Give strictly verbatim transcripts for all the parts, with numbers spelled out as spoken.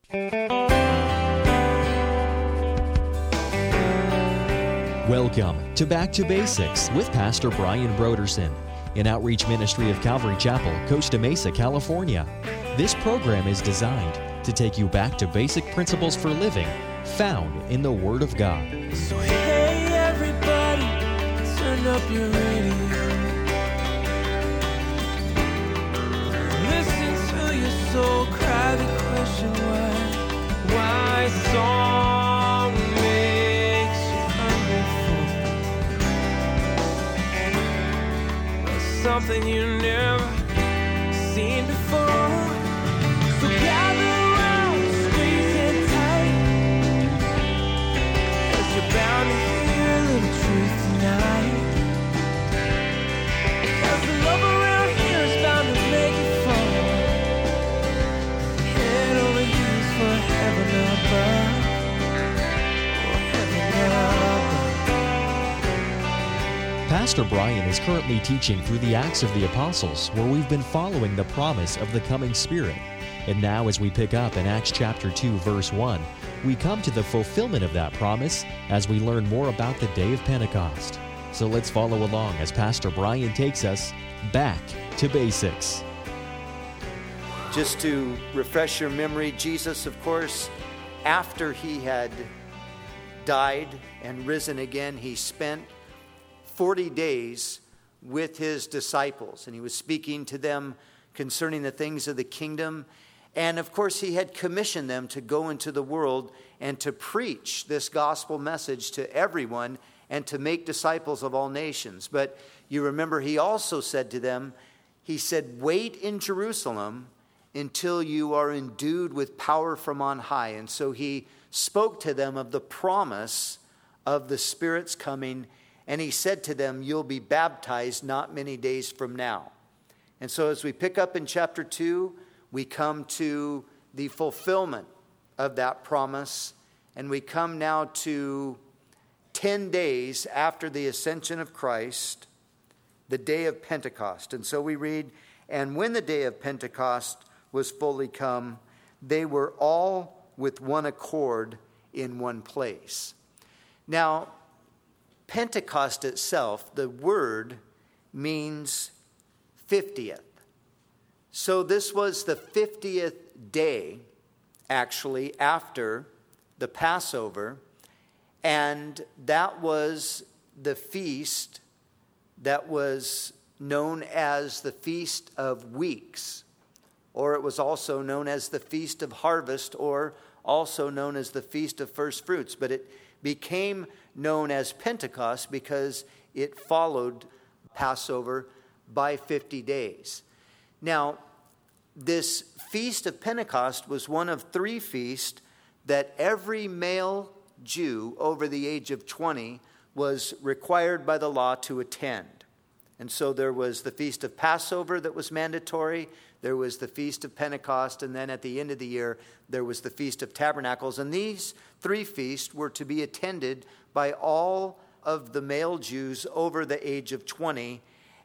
Welcome to Back to Basics with Pastor Brian Broderson, an outreach ministry of Calvary Chapel, Costa Mesa, California. This program is designed to take you back to basic principles for living found in the Word of God. So hey everybody, turn up your radio. Listen to your soul cry the question why, why song makes you hungry for something you never seen before. So gather around, squeeze it tight, 'cause you're bound to hear a little truth tonight. 'Cause the love around here is bound to make you fall. Head over heels for heaven above, or heaven above. Pastor Brian is currently teaching through the Acts of the Apostles, where we've been following the promise of the coming Spirit. And now as we pick up in Acts chapter two, verse one, we come to the fulfillment of that promise as we learn more about the day of Pentecost. So let's follow along as Pastor Brian takes us back to basics. Just to refresh your memory, Jesus, of course, after he had died and risen again, he spent forty days with his disciples, and he was speaking to them concerning the things of the kingdom. And of course, he had commissioned them to go into the world and to preach this gospel message to everyone and to make disciples of all nations. But you remember, he also said to them, he said, wait in Jerusalem until you are endued with power from on high. And so he spoke to them of the promise of the Spirit's coming. And he said to them, you'll be baptized not many days from now. And so as we pick up in chapter two, we come to the fulfillment of that promise. And we come now to ten days after the ascension of Christ, the day of Pentecost. And so we read, and when the day of Pentecost was fully come, they were all with one accord in one place. Now, Pentecost itself, the word means fiftieth. So this was the fiftieth day, actually, after the Passover. And that was the feast that was known as the Feast of Weeks. Or it was also known as the Feast of Harvest, or also known as the Feast of First Fruits. But it became known as Pentecost because it followed Passover by fifty days. Now, this Feast of Pentecost was one of three feasts that every male Jew over the age of twenty was required by the law to attend. And so there was the Feast of Passover that was mandatory. There was the Feast of Pentecost, and then at the end of the year, there was the Feast of Tabernacles. And these three feasts were to be attended by all of the male Jews over the age of twenty,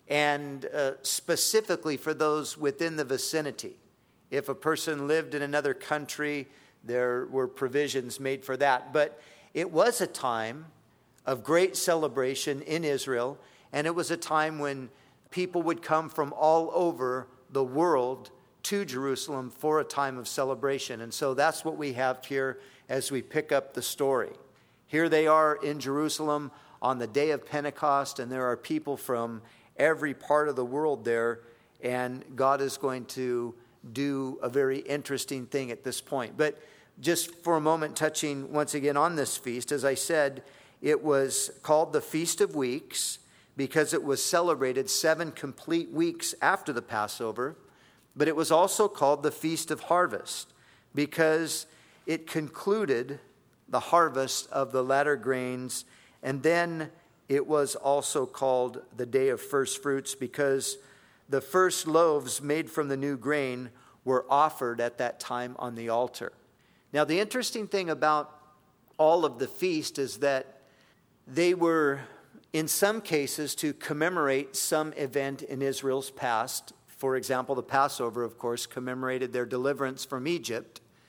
and uh, specifically for those within the vicinity. If a person lived in another country, there were provisions made for that. But it was a time of great celebration in Israel, and it was a time when people would come from all over the world to Jerusalem for a time of celebration. And so that's what we have here as we pick up the story. Here they are in Jerusalem on the day of Pentecost, and there are people from every part of the world there, and God is going to do a very interesting thing at this point. But just for a moment, touching once again on this feast, as I said, it was called the Feast of Weeks because it was celebrated seven complete weeks after the Passover. But it was also called the Feast of Harvest because it concluded the harvest of the latter grains. And then it was also called the Day of First Fruits because the first loaves made from the new grain were offered at that time on the altar. Now, the interesting thing about all of the feast is that they were, in some cases, to commemorate some event in Israel's past. For example, the Passover, of course, commemorated their deliverance from Egypt.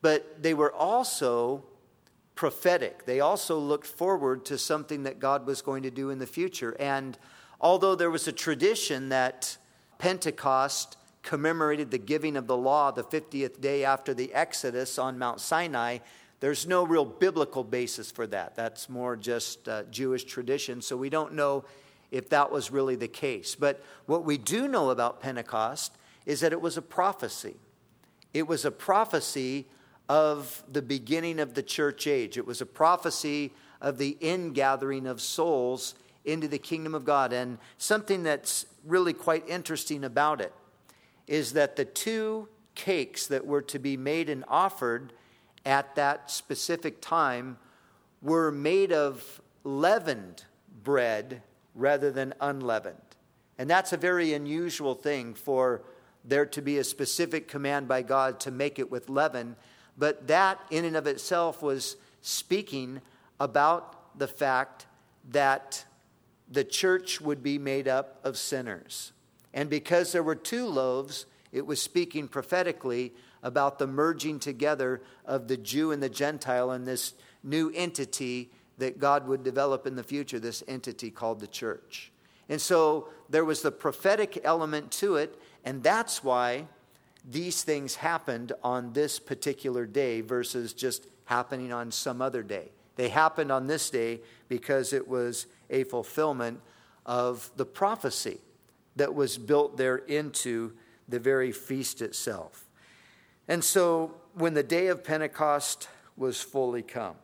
but they were also prophetic. They also looked forward to something that God was going to do in the future. And although there was a tradition that Pentecost commemorated the giving of the law the fiftieth day after the Exodus on Mount Sinai, there's no real biblical basis for that. That's more just uh, Jewish tradition. So we don't know if that was really the case. But what we do know about Pentecost is that it was a prophecy. It was a prophecy of the beginning of the church age. It was a prophecy of the ingathering of souls into the kingdom of God. And something that's really quite interesting about it is that the two cakes that were to be made and offered at that specific time were made of leavened bread rather than unleavened. And that's a very unusual thing for there to be a specific command by God to make it with leaven. But that in and of itself was speaking about the fact that the church would be made up of sinners. And because there were two loaves, it was speaking prophetically about the merging together of the Jew and the Gentile in this new entity that God would develop in the future, this entity called the church. And so there was the prophetic element to it, and that's why these things happened on this particular day versus just happening on some other day. They happened on this day because it was a fulfillment of the prophecy that was built there into the very feast itself. And so when the day of Pentecost was fully come,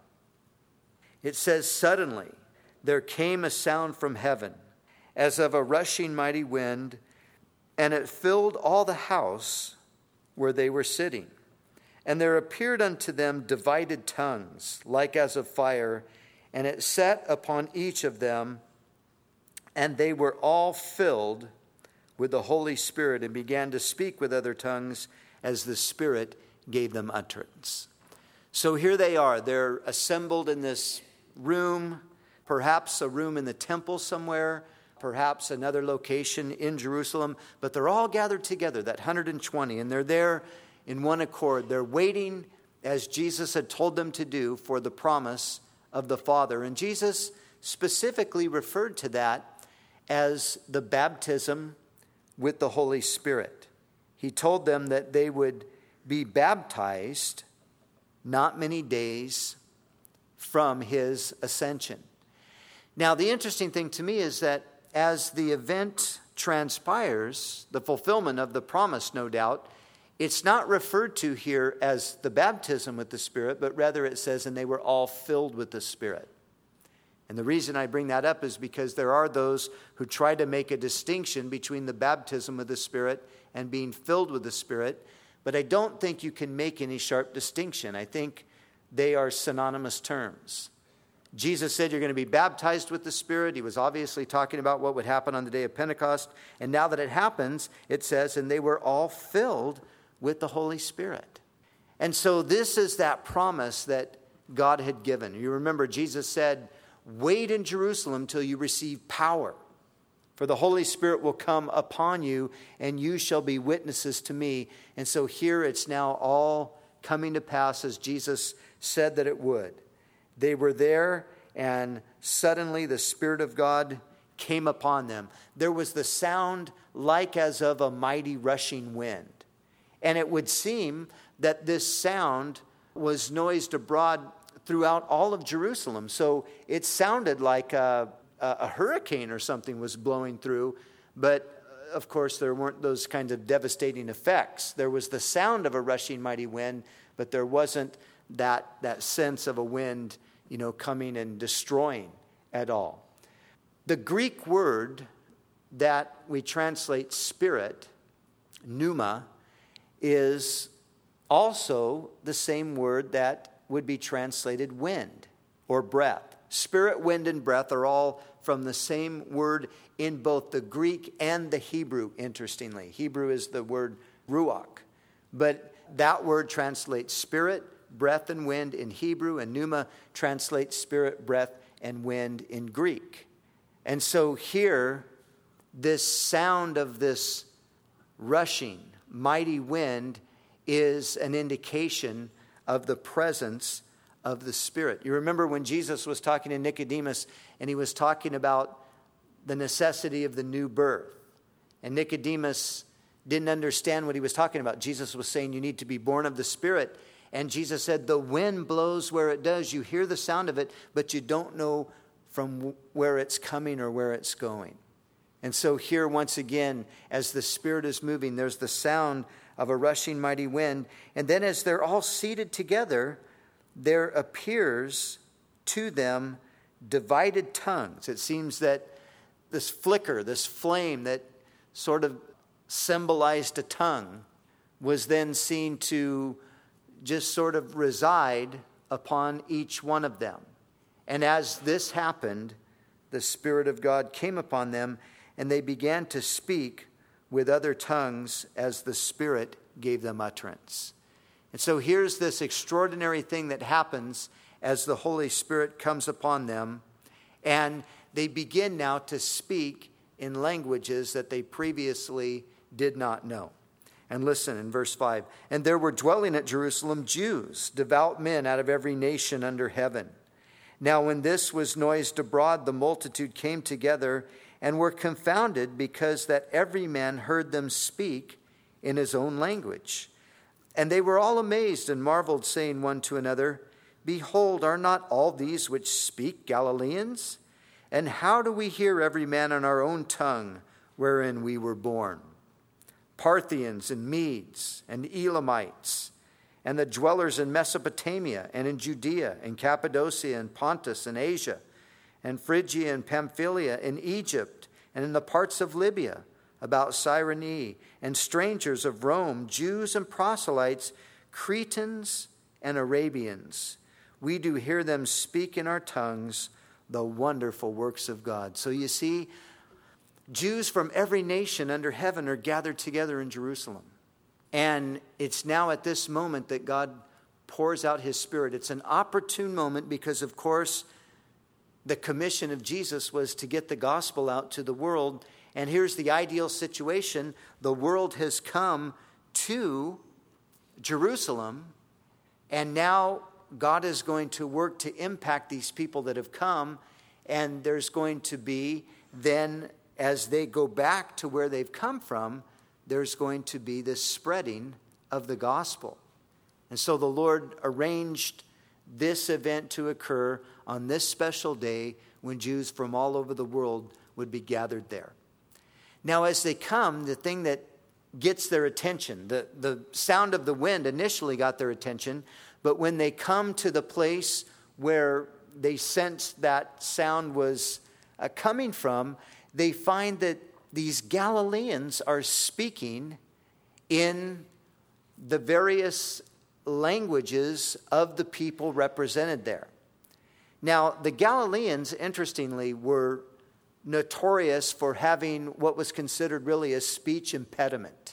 it says, suddenly there came a sound from heaven as of a rushing mighty wind, and it filled all the house where they were sitting. And there appeared unto them divided tongues, like as of fire, and it sat upon each of them, and they were all filled with the Holy Spirit, and began to speak with other tongues as the Spirit gave them utterance. So here they are. They're assembled in this room, perhaps a room in the temple somewhere, perhaps another location in Jerusalem, but they're all gathered together, that one hundred twenty, and they're there in one accord. They're waiting, as Jesus had told them to do, for the promise of the Father. And Jesus specifically referred to that as the baptism with the Holy Spirit. He told them that they would be baptized not many days from his ascension. Now, the interesting thing to me is that as the event transpires, the fulfillment of the promise, no doubt, it's not referred to here as the baptism with the Spirit, but rather it says, and they were all filled with the Spirit. And the reason I bring that up is because there are those who try to make a distinction between the baptism with the Spirit and being filled with the Spirit, but I don't think you can make any sharp distinction. I think they are synonymous terms. Jesus said you're going to be baptized with the Spirit. He was obviously talking about what would happen on the day of Pentecost. And now that it happens, it says, and they were all filled with the Holy Spirit. And so this is that promise that God had given. You remember Jesus said, wait in Jerusalem till you receive power. For the Holy Spirit will come upon you, and you shall be witnesses to me. And so here it's now all coming to pass as Jesus said that it would. They were there, and suddenly the Spirit of God came upon them. There was the sound like as of a mighty rushing wind. And it would seem that this sound was noised abroad throughout all of Jerusalem. So it sounded like a, a hurricane or something was blowing through. But, of course, there weren't those kinds of devastating effects. There was the sound of a rushing mighty wind, but there wasn't that, that sense of a wind, you know, coming and destroying at all. The Greek word that we translate spirit, pneuma, is also the same word that would be translated wind or breath. Spirit, wind, and breath are all from the same word in both the Greek and the Hebrew, interestingly. Hebrew is the word ruach. But that word translates spirit, breath, and wind in Hebrew, and pneuma translates spirit, breath, and wind in Greek. And so here, this sound of this rushing, mighty wind is an indication of the presence of the Spirit. You remember when Jesus was talking to Nicodemus, and he was talking about the necessity of the new birth. And Nicodemus didn't understand what he was talking about. Jesus was saying you need to be born of the Spirit. And Jesus said, the wind blows where it does. You hear the sound of it, but you don't know from where it's coming or where it's going. And so here, once again, as the Spirit is moving, there's the sound of a rushing mighty wind. And then as they're all seated together, there appears to them divided tongues. It seems that this flicker, this flame that sort of symbolized a tongue, was then seen to just sort of reside upon each one of them. And as this happened, the Spirit of God came upon them, and they began to speak with other tongues as the Spirit gave them utterance. And so here's this extraordinary thing that happens as the Holy Spirit comes upon them, and they begin now to speak in languages that they previously did not know. And listen in verse five. And there were dwelling at Jerusalem Jews, devout men out of every nation under heaven. Now when this was noised abroad, the multitude came together and were confounded, because that every man heard them speak in his own language. And they were all amazed and marveled, saying one to another, Behold, are not all these which speak Galileans? And how do we hear every man in our own tongue wherein we were born? Parthians and Medes and Elamites, and the dwellers in Mesopotamia and in Judea and Cappadocia and Pontus and Asia, and Phrygia and Pamphylia, in Egypt, and in the parts of Libya, about Cyrene, and strangers of Rome, Jews and proselytes, Cretans and Arabians. We do hear them speak in our tongues the wonderful works of God. So you see, Jews from every nation under heaven are gathered together in Jerusalem. And it's now at this moment that God pours out his Spirit. It's an opportune moment because, of course, the commission of Jesus was to get the gospel out to the world. And here's the ideal situation. The world has come to Jerusalem, and now God is going to work to impact these people that have come. And there's going to be then, as they go back to where they've come from, there's going to be this spreading of the gospel. And so the Lord arranged this event to occur on this special day when Jews from all over the world would be gathered there. Now, as they come, the thing that gets their attention, the, the sound of the wind initially got their attention, but when they come to the place where they sensed that sound was uh, coming from, they find that these Galileans are speaking in the various languages of the people represented there. Now, the Galileans, interestingly, were notorious for having what was considered really a speech impediment.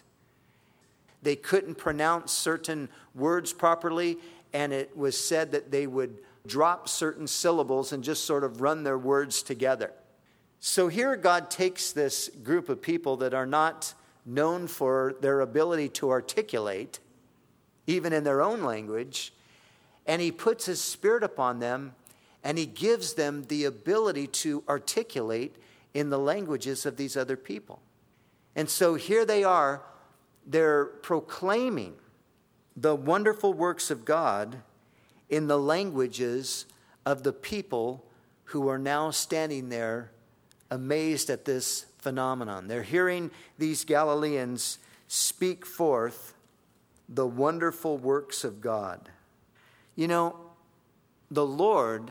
They couldn't pronounce certain words properly, and it was said that they would drop certain syllables and just sort of run their words together. So here God takes this group of people that are not known for their ability to articulate, even in their own language, and he puts his Spirit upon them, and he gives them the ability to articulate in the languages of these other people. And so here they are, they're proclaiming the wonderful works of God in the languages of the people who are now standing there amazed at this phenomenon. They're hearing these Galileans speak forth the wonderful works of God. You know, the Lord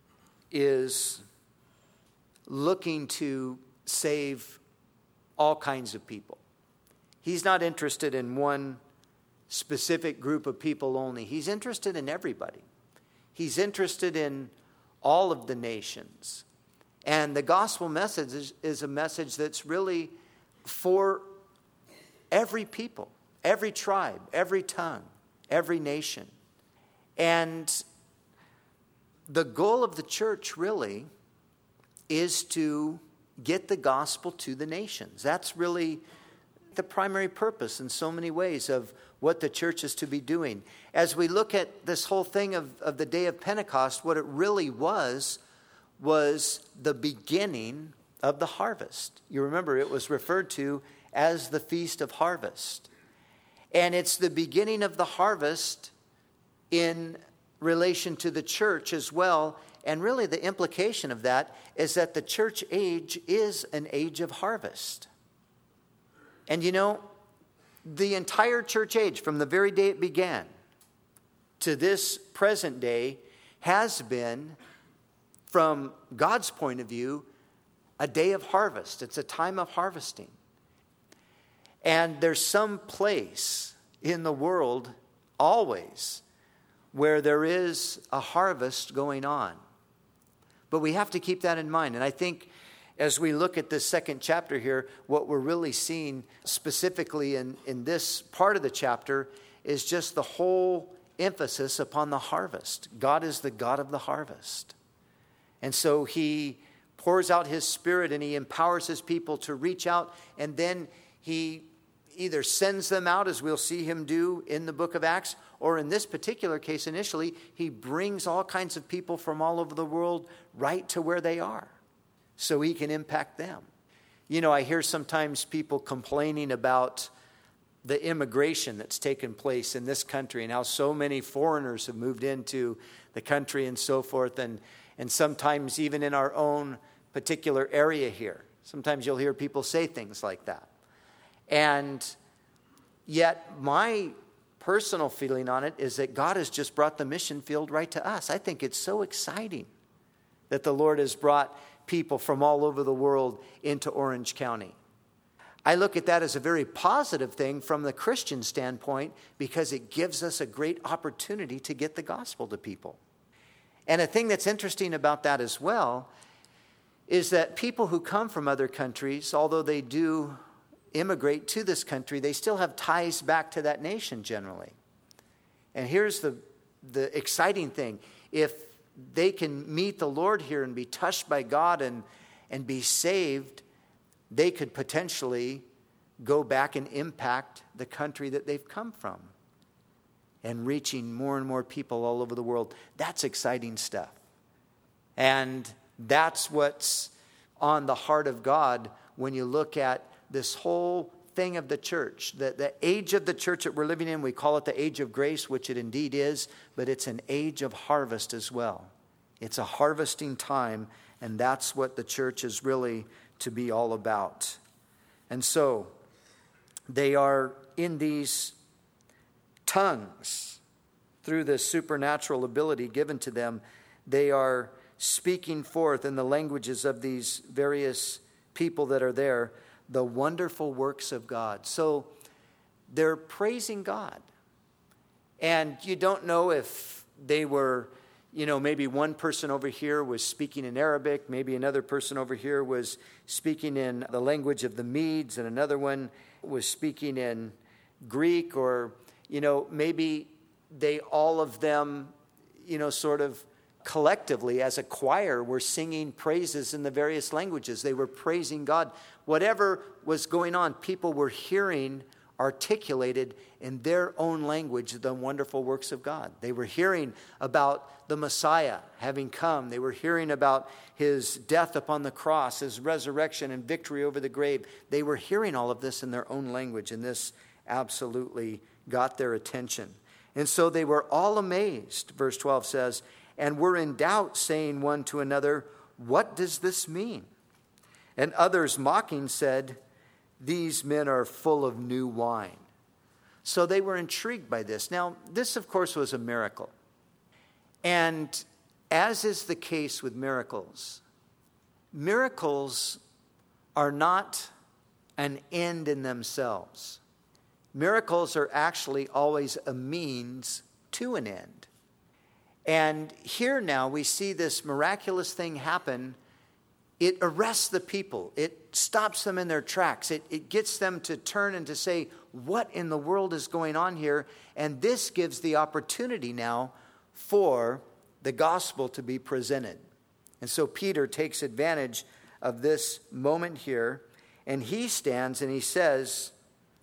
is looking to save all kinds of people. He's not interested in one specific group of people only. He's interested in everybody. He's interested in all of the nations. And the gospel message is, is a message that's really for every people, every tribe, every tongue, every nation. And the goal of the church really is to get the gospel to the nations. That's really the primary purpose in so many ways of what the church is to be doing. As we look at this whole thing of, of the day of Pentecost, what it really was, was the beginning of the harvest. You remember it was referred to as the Feast of Harvest. And it's the beginning of the harvest in relation to the church as well. And really the implication of that is that the church age is an age of harvest. And you know, the entire church age, from the very day it began to this present day, has been, from God's point of view, a day of harvest. It's a time of harvesting. And there's some place in the world always where there is a harvest going on. But we have to keep that in mind. And I think as we look at this second chapter here, what we're really seeing specifically in, in this part of the chapter is just the whole emphasis upon the harvest. God is the God of the harvest. And so he pours out his Spirit and he empowers his people to reach out, and then he either sends them out, as we'll see him do in the book of Acts, or in this particular case initially, he brings all kinds of people from all over the world right to where they are so he can impact them. You know, I hear sometimes people complaining about the immigration that's taken place in this country and how so many foreigners have moved into the country and so forth, and, and sometimes even in our own particular area here. Sometimes you'll hear people say things like that. And yet my personal feeling on it is that God has just brought the mission field right to us. I think it's so exciting that the Lord has brought people from all over the world into Orange County. I look at that as a very positive thing from the Christian standpoint, because it gives us a great opportunity to get the gospel to people. And a thing that's interesting about that as well is that people who come from other countries, although they do immigrate to this country, they still have ties back to that nation generally. And here's the, the exciting thing. If they can meet the Lord here and be touched by God and, and be saved, they could potentially go back and impact the country that they've come from and reaching more and more people all over the world. That's exciting stuff. And that's what's on the heart of God when you look at this whole thing of the church. The, the age of the church that we're living in, we call it the age of grace, which it indeed is, but it's an age of harvest as well. It's a harvesting time, and that's what the church is really to be all about. And so they are in these tongues, through the supernatural ability given to them, they are speaking forth in the languages of these various people that are there the wonderful works of God. So they're praising God. And you don't know if they were, you know, maybe one person over here was speaking in Arabic, maybe another person over here was speaking in the language of the Medes, and another one was speaking in Greek, or, you know, maybe they, all of them, you know, sort of collectively as a choir were singing praises in the various languages. They were praising God. Whatever was going on, people were hearing articulated in their own language the wonderful works of God. They were hearing about the Messiah having come. They were hearing about his death upon the cross, his resurrection and victory over the grave. They were hearing all of this in their own language, and this absolutely got their attention. And so they were all amazed, verse twelve says, and were in doubt, saying one to another, "What does this mean?" And others mocking said, "These men are full of new wine." So they were intrigued by this. Now, this, of course, was a miracle. And as is the case with miracles, miracles are not an end in themselves. Miracles are actually always a means to an end. And here now we see this miraculous thing happen. It arrests the people. It stops them in their tracks. It, it gets them to turn and to say, what in the world is going on here? And this gives the opportunity now for the gospel to be presented. And so Peter takes advantage of this moment here, and he stands and he says,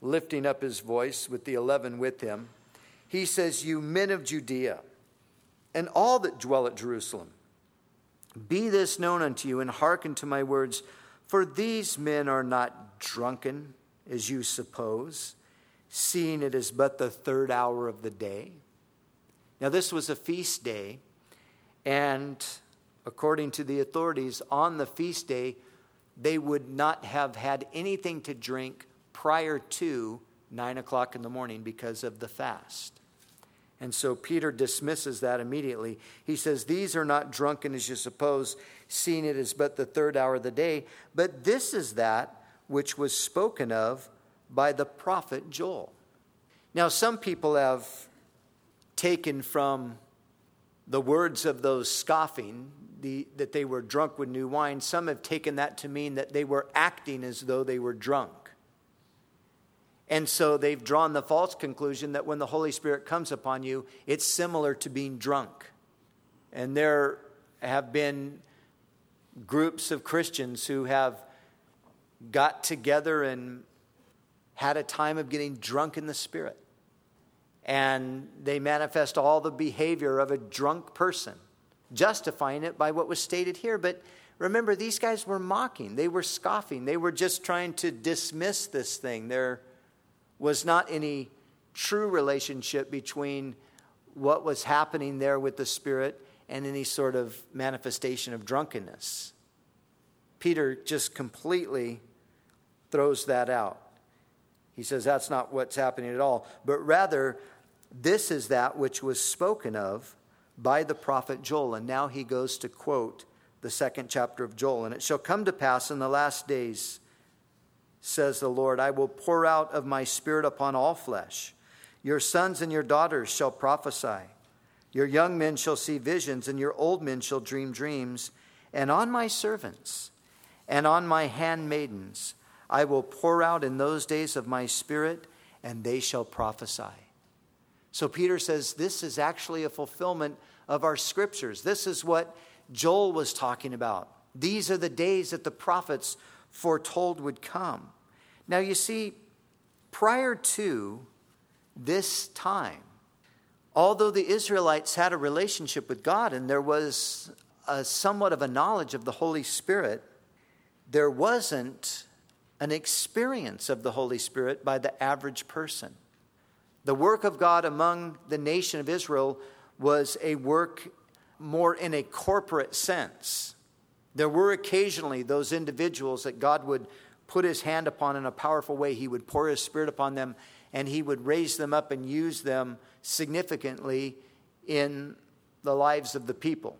lifting up his voice with the eleven with him, he says, "You men of Judea, and all that dwell at Jerusalem, be this known unto you, and hearken to my words. For these men are not drunken, as you suppose, seeing it is but the third hour of the day." Now, this was a feast day, and according to the authorities, on the feast day, they would not have had anything to drink prior to nine o'clock in the morning because of the fast. And so Peter dismisses that immediately. He says, "These are not drunken as you suppose, seeing it is but the third hour of the day. But this is that which was spoken of by the prophet Joel." Now, some people have taken from the words of those scoffing the, that they were drunk with new wine. Some have taken that to mean that they were acting as though they were drunk. And so they've drawn the false conclusion that when the Holy Spirit comes upon you, it's similar to being drunk. And there have been groups of Christians who have got together and had a time of getting drunk in the Spirit. And they manifest all the behavior of a drunk person, justifying it by what was stated here. But remember, these guys were mocking. They were scoffing. They were just trying to dismiss this thing. There was not any true relationship between what was happening there with the Spirit and any sort of manifestation of drunkenness. Peter just completely throws that out. He says that's not what's happening at all, but rather this is that which was spoken of by the prophet Joel. And now he goes to quote the second chapter of Joel. "And it shall come to pass in the last days, says the Lord, I will pour out of my Spirit upon all flesh. Your sons and your daughters shall prophesy. Your young men shall see visions, and your old men shall dream dreams. And on my servants and on my handmaidens I will pour out in those days of my Spirit, and they shall prophesy." So Peter says this is actually a fulfillment of our scriptures. This is what Joel was talking about. These are the days that the prophets foretold would come. Now you see, prior to this time, although the Israelites had a relationship with God and there was a somewhat of a knowledge of the Holy Spirit, there wasn't an experience of the Holy Spirit by the average person. The work of God among the nation of Israel was a work more in a corporate sense. There were occasionally those individuals that God would put his hand upon in a powerful way. He would pour his Spirit upon them, and he would raise them up and use them significantly in the lives of the people.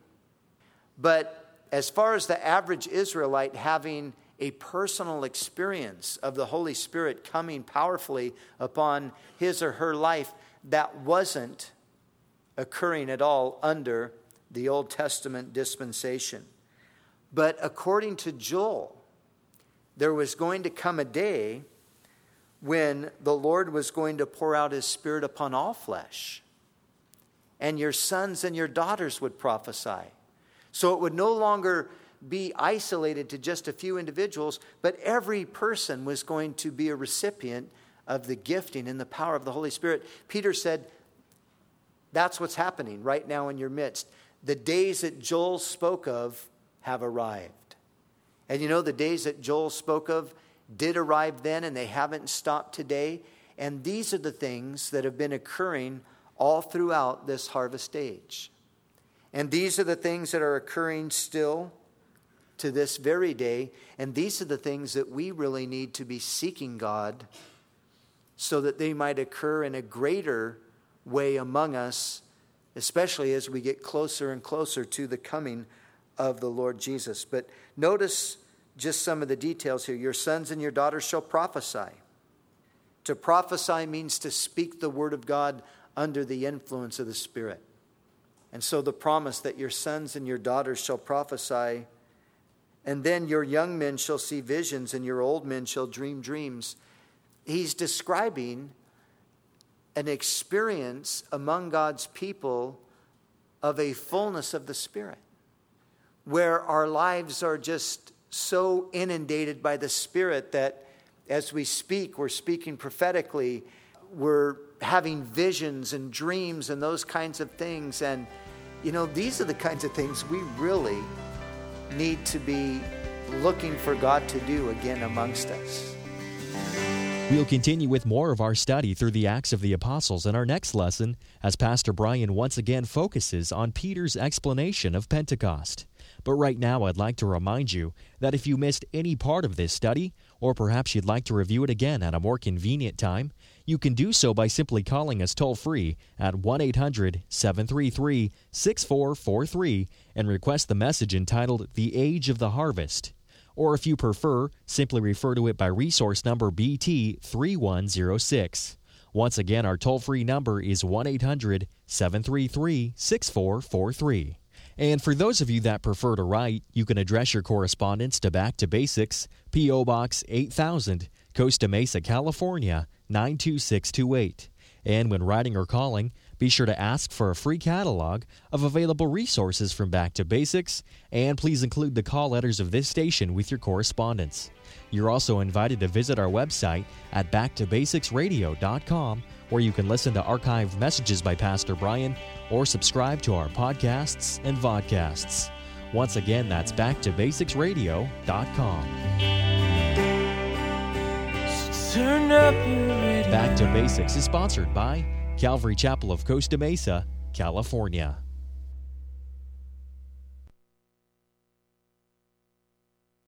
But as far as the average Israelite having a personal experience of the Holy Spirit coming powerfully upon his or her life, that wasn't occurring at all under the Old Testament dispensation. But according to Joel, there was going to come a day when the Lord was going to pour out his Spirit upon all flesh, and your sons and your daughters would prophesy. So it would no longer be isolated to just a few individuals, but every person was going to be a recipient of the gifting and the power of the Holy Spirit. Peter said, that's what's happening right now in your midst. The days that Joel spoke of have arrived. And you know, the days that Joel spoke of did arrive then, and they haven't stopped today. And these are the things that have been occurring all throughout this harvest age. And these are the things that are occurring still to this very day. And these are the things that we really need to be seeking God so that they might occur in a greater way among us, especially as we get closer and closer to the coming of the Lord Jesus. But notice just some of the details here. Your sons and your daughters shall prophesy. To prophesy means to speak the word of God under the influence of the Spirit. And so the promise that your sons and your daughters shall prophesy, and then your young men shall see visions, and your old men shall dream dreams. He's describing an experience among God's people of a fullness of the Spirit, where our lives are just so inundated by the Spirit that As we speak, we're speaking prophetically. We're having visions and dreams and those kinds of things. And, you know, these are the kinds of things we really need to be looking for God to do again amongst us. We'll continue with more of our study through the Acts of the Apostles in our next lesson as Pastor Brian once again focuses on Peter's explanation of Pentecost. But right now I'd like to remind you that if you missed any part of this study, or perhaps you'd like to review it again at a more convenient time, you can do so by simply calling us toll-free at one eight hundred seven three three six four four three and request the message entitled The Age of the Harvest. Or if you prefer, simply refer to it by resource number B T three one zero six. Once again, our toll-free number is one eight hundred seven three three six four four three. And for those of you that prefer to write, you can address your correspondence to Back to Basics, P O. Box eight thousand, Costa Mesa, California, nine two six two eight. And when writing or calling, be sure to ask for a free catalog of available resources from Back to Basics, and please include the call letters of this station with your correspondence. You're also invited to visit our website at back to basics radio dot com, where you can listen to archived messages by Pastor Brian or subscribe to our podcasts and vodcasts. Once again, that's back to basics radio dot com. Turn up your radio. Back to Basics is sponsored by Calvary Chapel of Costa Mesa, California.